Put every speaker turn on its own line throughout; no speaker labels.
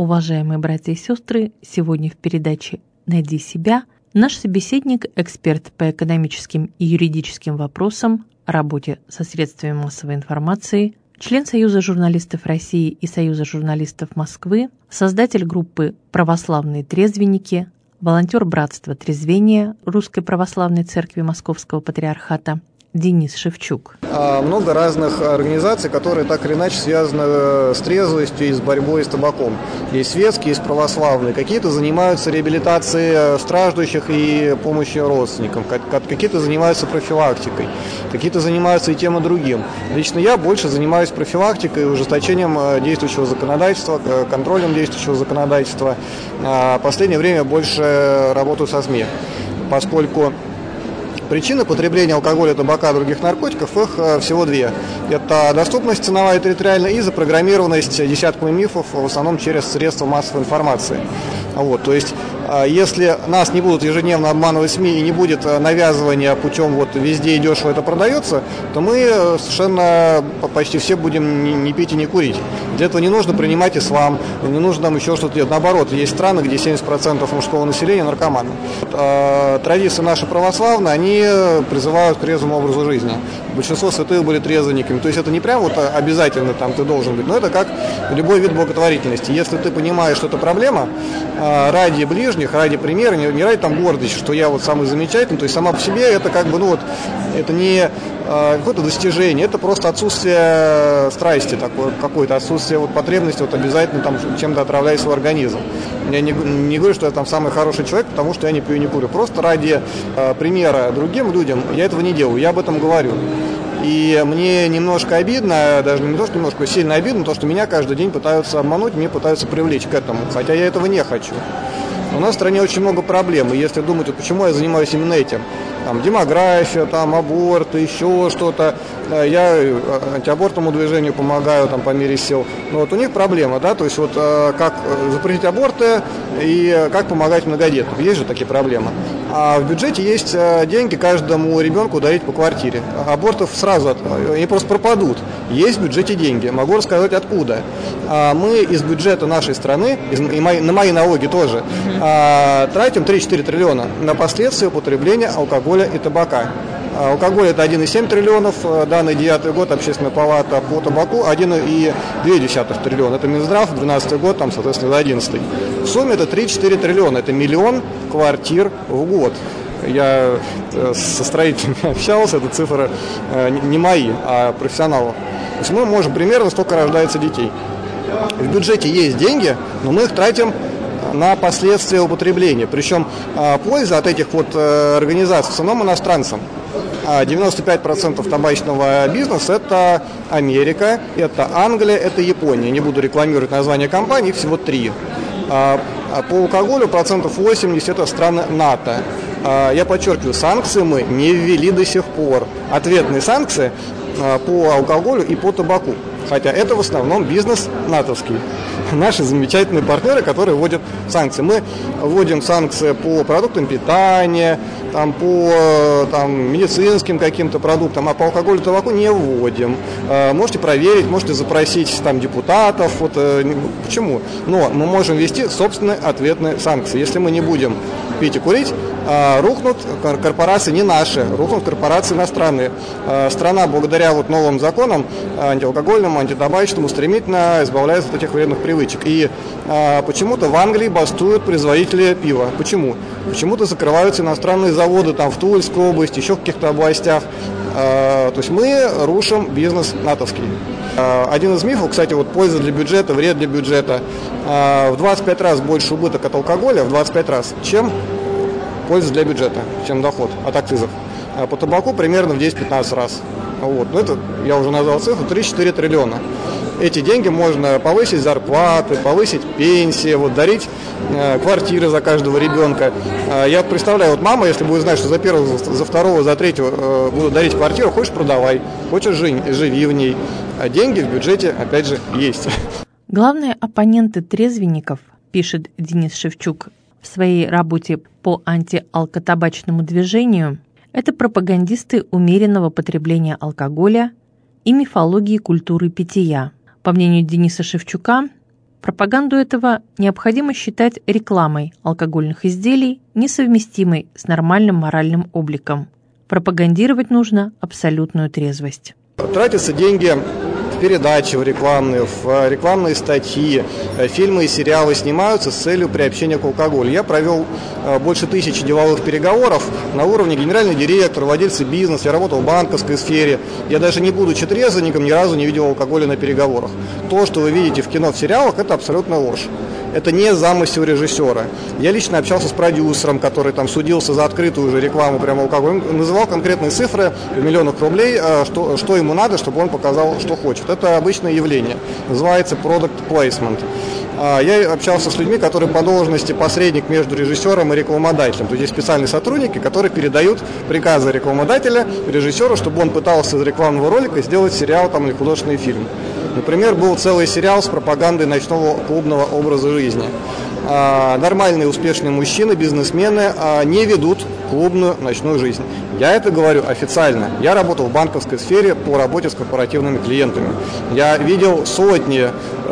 уважаемые братья и сестры! Сегодня в передаче «Найди себя» наш собеседник, эксперт по экономическим и юридическим вопросам, работе со средствами массовой информации, член Союза журналистов России и Союза журналистов Москвы, создатель группы «Православные трезвенники», волонтер Братства Трезвения Русской Православной Церкви Московского Патриархата Денис Шевчук.
Много разных организаций, которые так или иначе связаны с трезвостью и с борьбой с табаком. Есть светские, есть православные. Какие-то занимаются реабилитацией страждущих и помощью родственникам. Какие-то занимаются профилактикой. Какие-то занимаются и тем, и другим. Лично я больше занимаюсь профилактикой, ужесточением действующего законодательства, контролем действующего законодательства. В последнее время больше работаю со СМИ, поскольку причины потребления алкоголя, табака и других наркотиков, их всего две. Это доступность ценовая и территориальная и запрограммированность десятками мифов, в основном через средства массовой информации. То есть, если нас не будут ежедневно обманывать СМИ и не будет навязывания путем везде и дешево это продается, то мы совершенно почти все будем не пить и не курить. Для этого не нужно принимать ислам, не нужно нам еще что-то делать. Наоборот, есть страны, где 70% мужского населения наркоманы. Традиции наши православные, они призывают к трезвому образу жизни. Большинство святых были трезвенниками. То есть это не прям обязательно ты должен быть, но это как любой вид благотворительности. Если ты понимаешь, что это проблема, ради ближних, ради примера, не ради гордости, что я самый замечательный, то есть сама по себе это это не какое-то достижение, это просто отсутствие страсти такое, какое-то отсутствие потребности обязательно чем-то отравлять свой организм. Я не говорю, что я самый хороший человек, потому что я не пью и не курю. Просто ради примера другим людям я этого не делаю, я об этом говорю. И мне немножко обидно, даже не то, что немножко, сильно обидно, то, что меня каждый день пытаются обмануть, меня пытаются привлечь к этому, хотя я этого не хочу. У нас в стране очень много проблем, и если думать, почему я занимаюсь именно этим, демография, аборт, еще что-то, я антиабортному движению помогаю по мере сил, но у них проблема, то есть как запретить аборты и как помогать многодетным, есть же такие проблемы. А в бюджете есть деньги каждому ребенку дарить по квартире. Абортов сразу, они просто пропадут. Есть в бюджете деньги. Могу рассказать откуда. Мы из бюджета нашей страны, на мои налоги тоже, тратим 3-4 триллиона на последствия употребления алкоголя и табака. Алкоголь это 1,7 триллионов, данный 9 год Общественная палата, по табаку 1,2 триллиона. Это Минздрав, 12 год, соответственно, 11. В сумме это 3-4 триллиона, это миллион квартир в год. Я со строителями общался, это цифры не мои, а профессионалов. То есть мы можем примерно столько рождается детей. В бюджете есть деньги, но мы их тратим на последствия употребления. Причем польза от этих организаций в основном иностранцам. 95% табачного бизнеса – это Америка, это Англия, это Япония. Не буду рекламировать название компаний, их всего 3. По алкоголю 80% это страны НАТО. Я подчеркиваю, санкции мы не ввели до сих пор. Ответные санкции по алкоголю и по табаку. Хотя это в основном бизнес натовский. Наши замечательные партнеры, которые вводят санкции. Мы вводим санкции по продуктам питания, по медицинским каким-то продуктам, а по алкоголю и табаку не вводим. Можете проверить, можете запросить депутатов. Почему? Но мы можем ввести собственные ответные санкции. Если мы не будем пить и курить, рухнут корпорации не наши, рухнут корпорации иностранные. Страна благодаря новым законам антиалкогольным, антитабачным стремительно избавляется от этих вредных привычек. И почему-то в Англии бастуют производители пива. Почему? Почему-то закрываются иностранные заводы в Тульской области, еще в каких-то областях. То есть мы рушим бизнес натовский. Один из мифов, кстати, польза для бюджета, вред для бюджета. В 25 раз больше убыток от алкоголя, в 25 раз, чем польза для бюджета, чем доход от акцизов. По табаку примерно в 10-15 раз. Это, я уже назвал цифру, 3-4 триллиона. Эти деньги можно повысить зарплаты, повысить пенсии, дарить квартиры за каждого ребенка. Я представляю, мама, если будет знать, что за первого, за второго, за третьего будут дарить квартиру, хочешь продавай, хочешь живи в ней. А деньги в бюджете, опять же, есть.
Главные оппоненты трезвенников, пишет Денис Шевчук в своей работе по антиалкотабачному движению, это пропагандисты умеренного потребления алкоголя и мифологии культуры питья. По мнению Дениса Шевчука, Пропаганду этого необходимо считать рекламой алкогольных изделий, несовместимой с нормальным моральным обликом. Пропагандировать нужно абсолютную трезвость.
Тратятся деньги в передачи, в рекламные статьи, фильмы и сериалы снимаются с целью приобщения к алкоголю. Я провел больше 1000 деловых переговоров на уровне генеральный директор, владельцы бизнеса, я работал в банковской сфере. Я даже не будучи трезвенником, ни разу не видел алкоголя на переговорах. То, что вы видите в кино, в сериалах, это абсолютно ложь. Это не замысел режиссера. Я лично общался с продюсером, который там судился за открытую уже рекламу прямо алкоголя. Он называл конкретные цифры в миллионах рублей, что ему надо, чтобы он показал, что хочет. Это обычное явление. Называется product placement. Я общался с людьми, которые по должности посредник между режиссером и рекламодателем. То есть есть специальные сотрудники, которые передают приказы рекламодателя режиссеру, чтобы он пытался из рекламного ролика сделать сериал там, или художественный фильм. Например, был целый сериал с пропагандой ночного клубного образа жизни. Нормальные успешные мужчины, бизнесмены не ведут клубную ночную жизнь. Я это говорю официально. Я работал в банковской сфере по работе с корпоративными клиентами. Я видел сотни,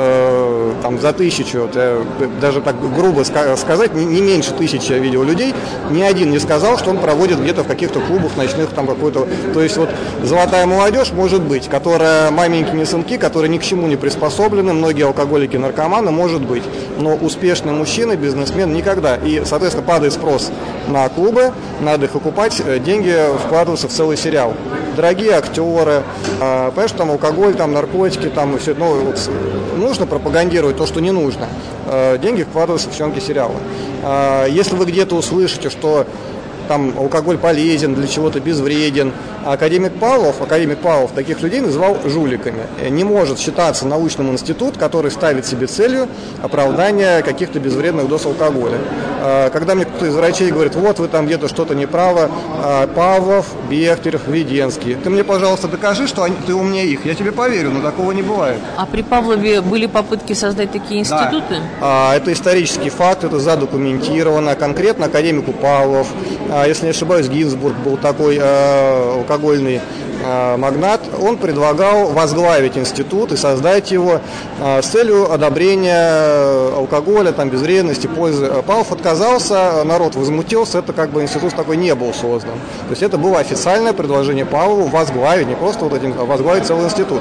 за 1000, даже так грубо сказать, не меньше 1000 я видел людей. Ни один не сказал, что он проводит где-то в каких-то клубах ночных там какой-то. То есть вот золотая молодежь может быть, которая маменькие сынки, которые ни к чему не приспособлены, многие алкоголики, наркоманы, может быть. Но успешные мужчины, бизнесмен никогда. И, соответственно, падает спрос на клубы, надо их окупать, деньги вкладываются в целый сериал. Дорогие актеры, понимаешь, там алкоголь, там наркотики, там и все. Нужно пропагандировать то, что не нужно. Деньги вкладываются в съемки сериала. Если вы где-то услышите, что там алкоголь полезен, для чего-то безвреден. Академик Павлов таких людей называл жуликами. Не может считаться научным институт, который ставит себе целью оправдания каких-то безвредных доз алкоголя. Когда мне кто-то из врачей говорит, вот вы там где-то что-то неправо, Павлов, Бехтерев, Веденский, ты мне, пожалуйста, докажи, что ты умнее их. Я тебе поверю, но такого не бывает.
А при Павлове были попытки создать такие институты?
Да. Это исторический факт, это задокументировано. Конкретно академику Павлов, если не ошибаюсь, Гинзбург был такой алкогольный магнат, он предлагал возглавить институт и создать его с целью одобрения алкоголя, там, безвредности, пользы. Павлов отказался, народ возмутился, это как бы институт такой не был создан. То есть это было официальное предложение Павлову возглавить, не просто вот один, а возглавить целый институт.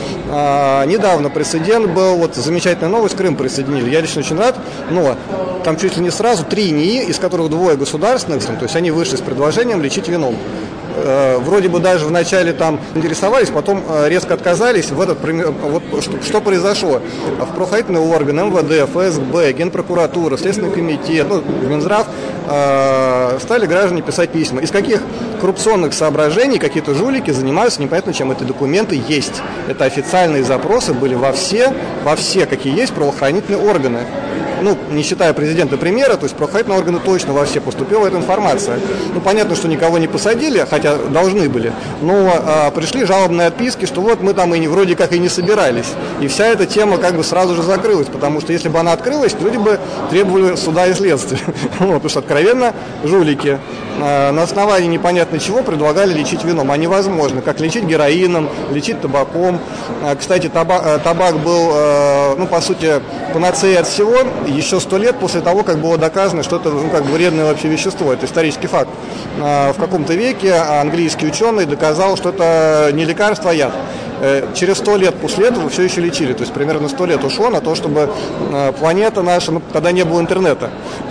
Недавно прецедент был, вот замечательная новость, Крым присоединили. Я лично очень рад, но там чуть ли не сразу 3 НИИ, из которых 2 государственных, то есть они вышли с предложением лечить вином. Вроде бы даже вначале там интересовались, потом резко отказались. Что произошло? В правоохранительные органы, МВД, ФСБ, Генпрокуратура, Следственный комитет, Минздрав стали граждане писать письма. Из каких коррупционных соображений какие-то жулики занимаются непонятно чем. Эти документы есть. Это официальные запросы были во все, какие есть правоохранительные органы. Не считая президента и премьера, то есть правоохранительные органы точно во все поступила эта информация. Понятно, что никого не посадили, хотя должны были, но пришли жалобные отписки, что вот мы там вроде как и не собирались. И вся эта тема как бы сразу же закрылась, потому что если бы она открылась, люди бы требовали суда и следствия. Потому что откровенно жулики на основании непонятно чего предлагали лечить вином, а невозможно, как лечить героином, лечить табаком. Кстати, табак был, по сути, панацеей от всего еще 100 лет после того, как было доказано, что это вредное вообще вещество. Это исторический факт. В каком-то веке английский ученый доказал, что это не лекарство, а яд. Через 100 лет после этого все еще лечили. То есть примерно 100 лет ушло на то, чтобы планета наша, тогда не было интернета.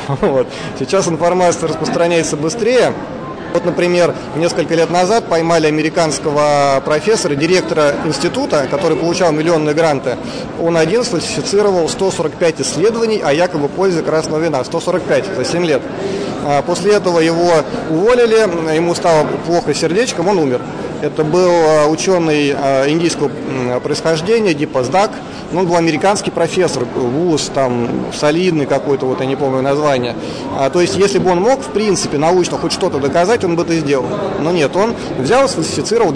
Сейчас информация распространяется быстрее. Вот, например, несколько лет назад поймали американского профессора, директора института, который получал миллионные гранты. Он один сфальсифицировал 145 исследований о якобы пользе красного вина. 145 за 7 лет. После этого его уволили, ему стало плохо сердечком, он умер. Это был ученый индийского происхождения, Дипаздак. Он был американский профессор, вуз, там, солидный какой-то, я не помню название. То есть, если бы он мог, в принципе, научно хоть что-то доказать, он бы это сделал. Но нет, он взял, сфальсифицировал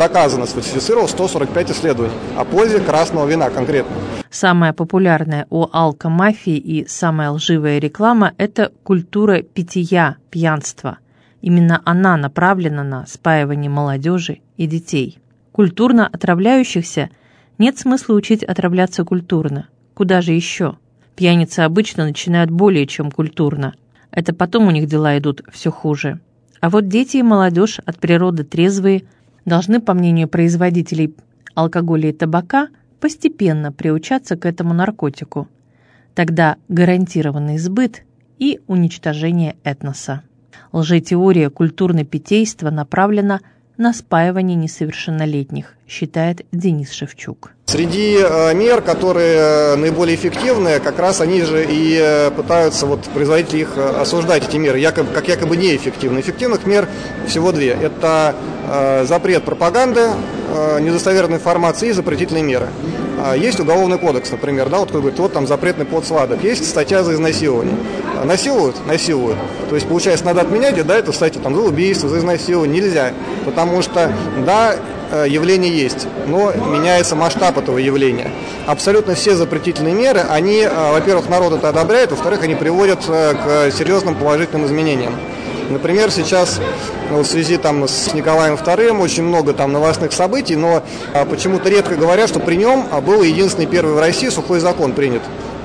145 исследований о пользе красного вина конкретно.
Самая популярная у алкомафии и самая лживая реклама – это культура питья, пьянства. Именно она направлена на спаивание молодежи и детей. Культурно отравляющихся нет смысла учить отравляться культурно. Куда же еще? Пьяницы обычно начинают более чем культурно. Это потом у них дела идут все хуже. А вот дети и молодежь от природы трезвые должны, по мнению производителей алкоголя и табака, постепенно приучаться к этому наркотику. Тогда гарантированный сбыт и уничтожение этноса. Лжетеория культурно-питейства направлена на спаивание несовершеннолетних, считает Денис Шевчук.
Среди мер, которые наиболее эффективны, как раз они же и пытаются производители их осуждать, эти меры, как якобы неэффективны. Эффективных мер всего две. Это запрет пропаганды, недостоверной информации и запретительные меры. Есть уголовный кодекс, например, да, кто говорит, там запретный плод сладок. Есть статья за изнасилование. Насилуют? Насилуют. То есть, получается, надо отменять, да, эту статью за убийство, за изнасилование. Нельзя, потому что, да, явление есть, но меняется масштаб этого явления. Абсолютно все запретительные меры, они, во-первых, народ это одобряет, во-вторых, они приводят к серьезным положительным изменениям. Например, сейчас в связи с Николаем II очень много новостных событий, но почему-то редко говорят, что при нем был единственный первый в России сухой закон принят.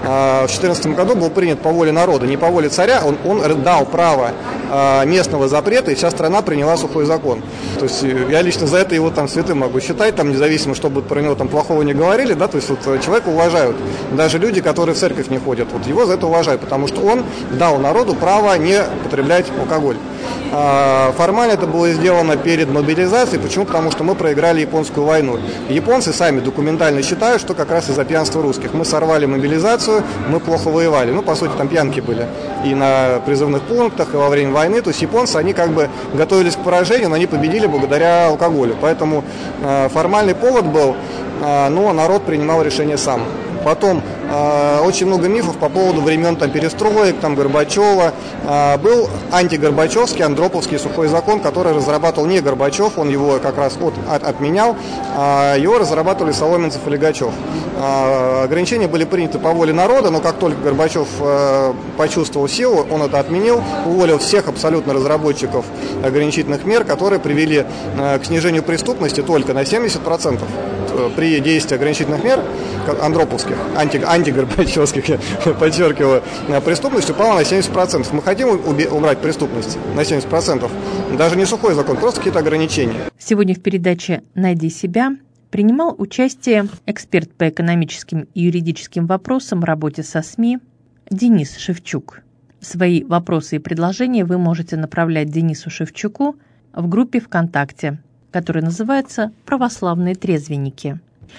В 2014 году был принят по воле народа, не по воле царя, он дал право местного запрета, и вся страна приняла сухой закон. То есть я лично за это его святым могу считать, независимо, что бы про него плохого не говорили, да, то есть человека уважают. Даже люди, которые в церковь не ходят, его за это уважают, потому что он дал народу право не потреблять алкоголь. Формально это было сделано перед мобилизацией. Почему? Потому что мы проиграли японскую войну. Японцы сами документально считают, что как раз из-за пьянства русских. Мы сорвали мобилизацию, мы плохо воевали. По сути, пьянки были и на призывных пунктах, и во время войны. То есть японцы, они готовились к поражению, но они победили благодаря алкоголю. Поэтому формальный повод был, но народ принимал решение сам. Потом очень много мифов по поводу времен перестроек, Горбачева. Был антигорбачевский, андроповский сухой закон, который разрабатывал не Горбачев, он его как раз отменял, его разрабатывали Соломенцев и Легачев. Ограничения были приняты по воле народа, но как только Горбачев почувствовал силу, он это отменил, уволил всех абсолютно разработчиков ограничительных мер, которые привели к снижению преступности только на 70%. При действии ограничительных мер, андроповских, антигорбачевских, я подчеркиваю, преступность упала на 70%. Мы хотим убрать преступность на 70%. Даже не сухой закон, просто какие-то ограничения.
Сегодня в передаче «Найди себя» принимал участие эксперт по экономическим и юридическим вопросам, работе со СМИ Денис Шевчук. Свои вопросы и предложения вы можете направлять Денису Шевчуку в группе ВКонтакте, которая называется «Православные трезвенники».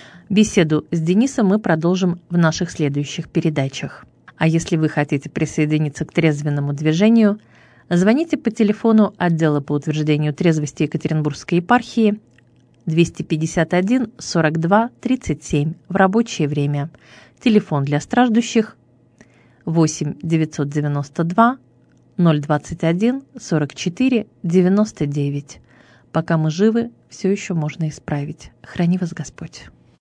Беседу с Денисом мы продолжим в наших следующих передачах. А если вы хотите присоединиться к трезвенному движению, звоните по телефону отдела по утверждению трезвости Екатеринбургской епархии 251 42 37 в рабочее время. Телефон для страждущих 8 992 021 44 99. Пока мы живы, все еще можно исправить. Храни вас Господь.